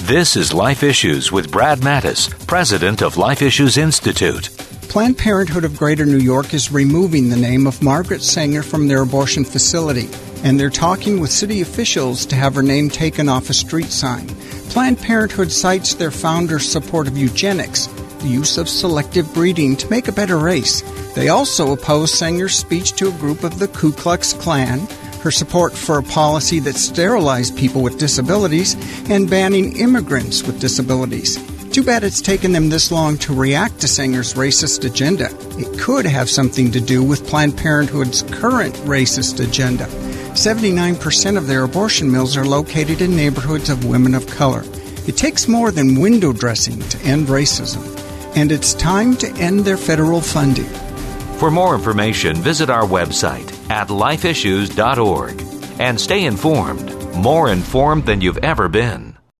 This is Life Issues with Brad Mattis, president of Life Issues Institute. Planned Parenthood of Greater New York is removing the name of Margaret Sanger from their abortion facility, and they're talking with city officials to have her name taken off a street sign. Planned Parenthood cites their founder's support of eugenics, the use of selective breeding to make a better race. They also oppose Sanger's speech to a group of the Ku Klux Klan, her support for a policy that sterilized people with disabilities, and banning immigrants with disabilities. Too bad it's taken them this long to react to Sanger's racist agenda. It could have something to do with Planned Parenthood's current racist agenda. 79% of their abortion mills are located in neighborhoods of women of color. It takes more than window dressing to end racism, and it's time to end their federal funding. For more information, visit our website at lifeissues.org and stay informed, more informed than you've ever been.